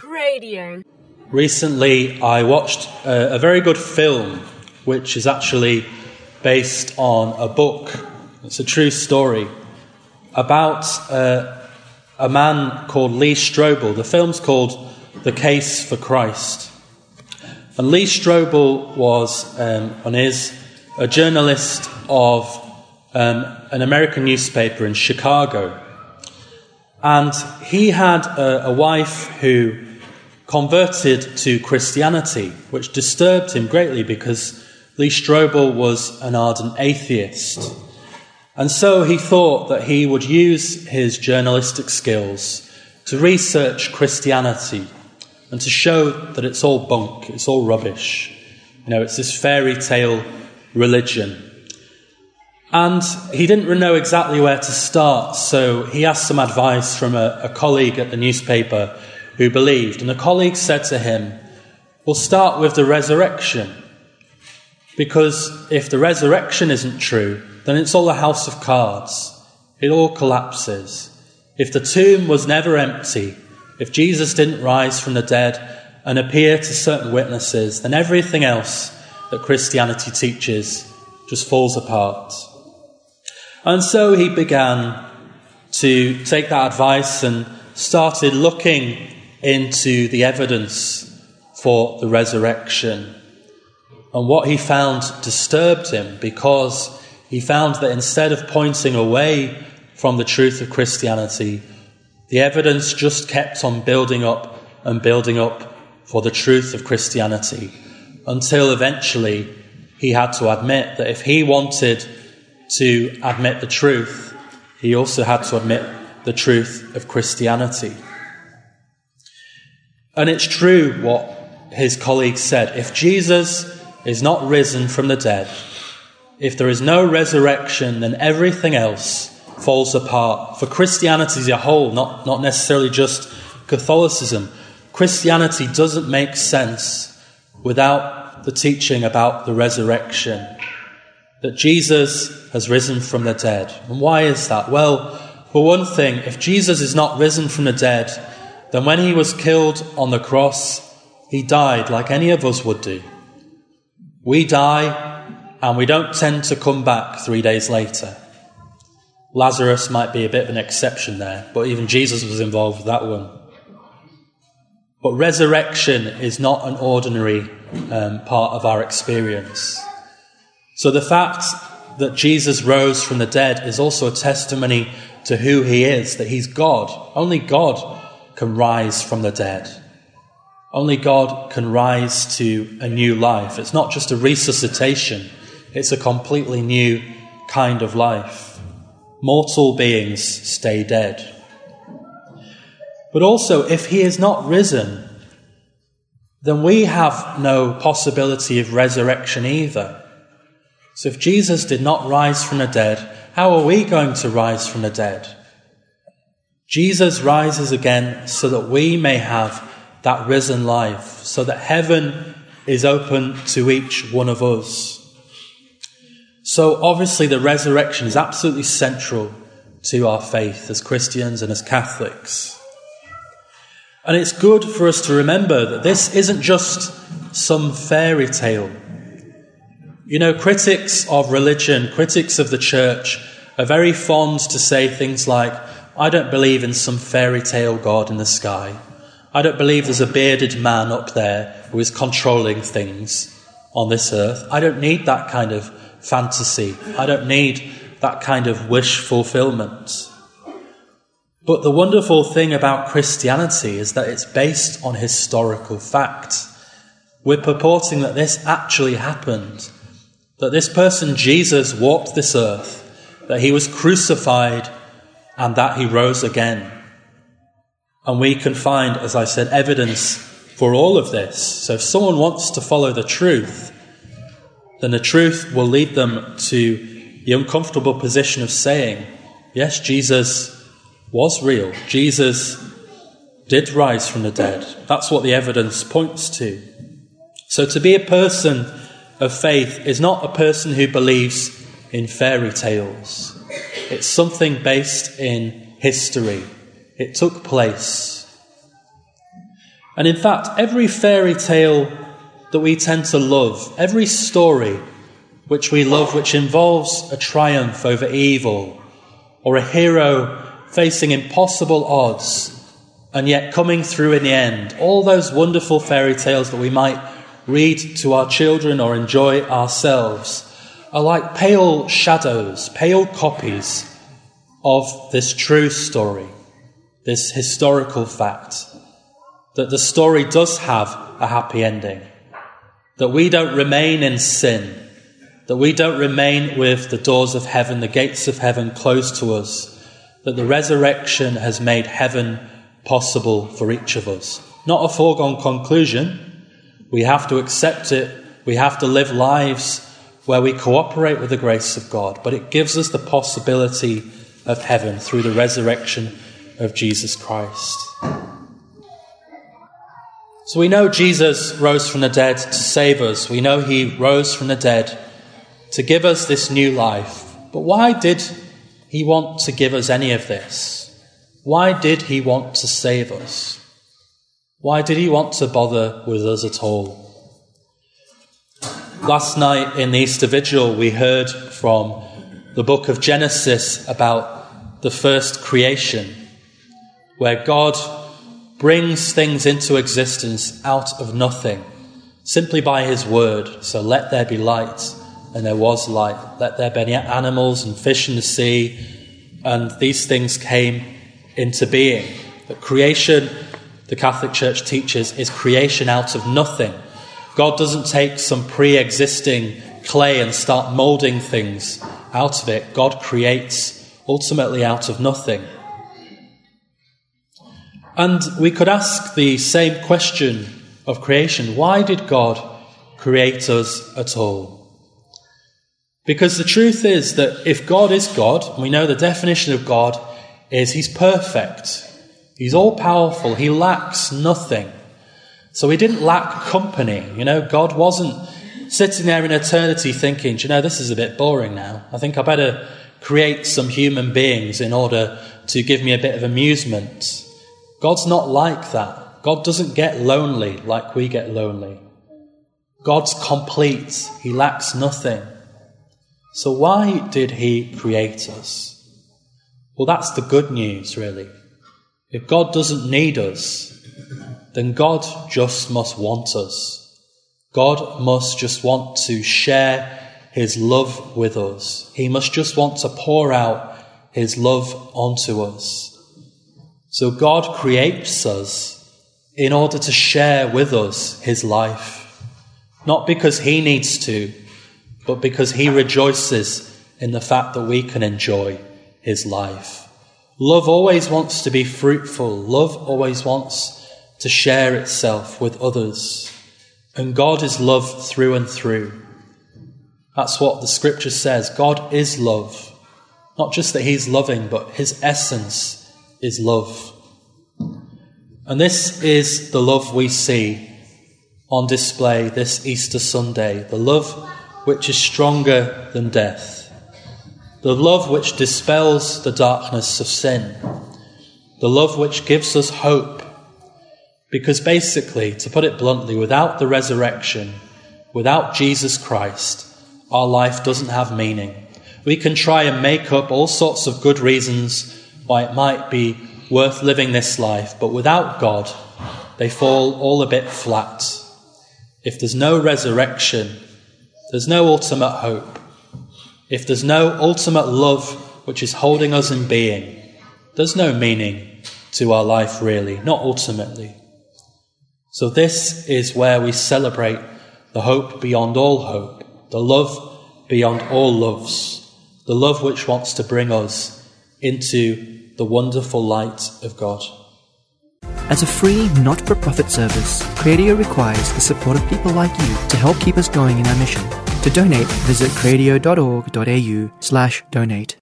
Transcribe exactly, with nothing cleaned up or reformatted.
Radio. Recently, I watched a, a very good film, which is actually based on a book. It's a true story about uh, a man called Lee Strobel. The film's called The Case for Christ. And Lee Strobel was, um, and is, a journalist of um, an American newspaper in Chicago. And he had a, a wife who converted to Christianity, which disturbed him greatly because Lee Strobel was an ardent atheist. And so he thought that he would use his journalistic skills to research Christianity and to show that it's all bunk, it's all rubbish. You know, it's this fairy tale religion. And he didn't know exactly where to start, so he asked some advice from a, a colleague at the newspaper who believed. And the colleague said to him, "We'll start with the resurrection, because if the resurrection isn't true, then it's all a house of cards. It all collapses. If the tomb was never empty, if Jesus didn't rise from the dead and appear to certain witnesses, then everything else that Christianity teaches just falls apart." And so he began to take that advice and started looking into the evidence for the resurrection. And what he found disturbed him, because he found that instead of pointing away from the truth of Christianity, the evidence just kept on building up and building up for the truth of Christianity, until eventually he had to admit that if he wanted to admit the truth, he also had to admit the truth of Christianity. And it's true what his colleague said. If Jesus is not risen from the dead, if there is no resurrection, then everything else falls apart. For Christianity as a whole, not, not necessarily just Catholicism. Christianity doesn't make sense without the teaching about the resurrection, that Jesus has risen from the dead. And why is that? Well, for one thing, if Jesus is not risen from the dead, then when he was killed on the cross, he died like any of us would do. We die, and we don't tend to come back three days later. Lazarus might be a bit of an exception there, but even Jesus was involved with that one. But resurrection is not an ordinary um, part of our experience. So the fact that Jesus rose from the dead is also a testimony to who he is, that he's God. Only God can rise from the dead. Only God can rise to a new life. It's not just a resuscitation, it's a completely new kind of life. Mortal beings stay dead. But also, if he is not risen, then we have no possibility of resurrection either. So if Jesus did not rise from the dead, how are we going to rise from the dead? Jesus rises again so that we may have that risen life, so that heaven is open to each one of us. So obviously the resurrection is absolutely central to our faith as Christians and as Catholics. And it's good for us to remember that this isn't just some fairy tale. You know, critics of religion, critics of the church, are very fond to say things like, "I don't believe in some fairy tale God in the sky. I don't believe there's a bearded man up there who is controlling things on this earth. I don't need that kind of fantasy. I don't need that kind of wish fulfillment." But the wonderful thing about Christianity is that it's based on historical fact. We're purporting that this actually happened, that this person, Jesus, walked this earth, that he was crucified, and that he rose again. And we can find, as I said, evidence for all of this. So if someone wants to follow the truth, then the truth will lead them to the uncomfortable position of saying, yes, Jesus was real. Jesus did rise from the dead. That's what the evidence points to. So to be a person of faith is not a person who believes in fairy tales. It's something based in history. It took place. And in fact, every fairy tale that we tend to love, every story which we love, which involves a triumph over evil, or a hero facing impossible odds, and yet coming through in the end, all those wonderful fairy tales that we might read to our children or enjoy ourselves, are like pale shadows, pale copies of this true story, this historical fact, that the story does have a happy ending, that we don't remain in sin, that we don't remain with the doors of heaven, the gates of heaven closed to us, that the resurrection has made heaven possible for each of us. Not a foregone conclusion. We have to accept it. We have to live lives where we cooperate with the grace of God, but it gives us the possibility of heaven through the resurrection of Jesus Christ. So we know Jesus rose from the dead to save us. We know he rose from the dead to give us this new life. But why did he want to give us any of this? Why did he want to save us? Why did he want to bother with us at all? Last night in the Easter Vigil, we heard from the book of Genesis about the first creation, where God brings things into existence out of nothing, simply by his word. So let there be light, and there was light. Let there be animals and fish in the sea, and these things came into being. That creation, the Catholic Church teaches, is creation out of nothing. God doesn't take some pre-existing clay and start moulding things out of it. God creates ultimately out of nothing. And we could ask the same question of creation. Why did God create us at all? Because the truth is that if God is God, and we know the definition of God is he's perfect. He's all-powerful. He lacks nothing. So he didn't lack company. You know, God wasn't sitting there in eternity thinking, do you know, this is a bit boring now. I think I better create some human beings in order to give me a bit of amusement. God's not like that. God doesn't get lonely like we get lonely. God's complete. He lacks nothing. So why did he create us? Well, that's the good news, really. If God doesn't need us, then God just must want us. God must just want to share his love with us. He must just want to pour out his love onto us. So God creates us in order to share with us his life. Not because he needs to, but because he rejoices in the fact that we can enjoy his life. Love always wants to be fruitful. Love always wants to share itself with others. And God is love through and through. That's what the scripture says. God is love. Not just that he's loving, but his essence is love. And this is the love we see on display this Easter Sunday. The love which is stronger than death. The love which dispels the darkness of sin. The love which gives us hope. Because basically, to put it bluntly, without the resurrection, without Jesus Christ, our life doesn't have meaning. We can try and make up all sorts of good reasons why it might be worth living this life, but without God, they fall all a bit flat. If there's no resurrection, there's no ultimate hope. If there's no ultimate love which is holding us in being, there's no meaning to our life really, not ultimately. So this is where we celebrate the hope beyond all hope, the love beyond all loves, the love which wants to bring us into the wonderful light of God. As a free, not-for-profit service, Cradio requires the support of people like you to help keep us going in our mission. To donate, visit cradio dot org dot a u slash donate.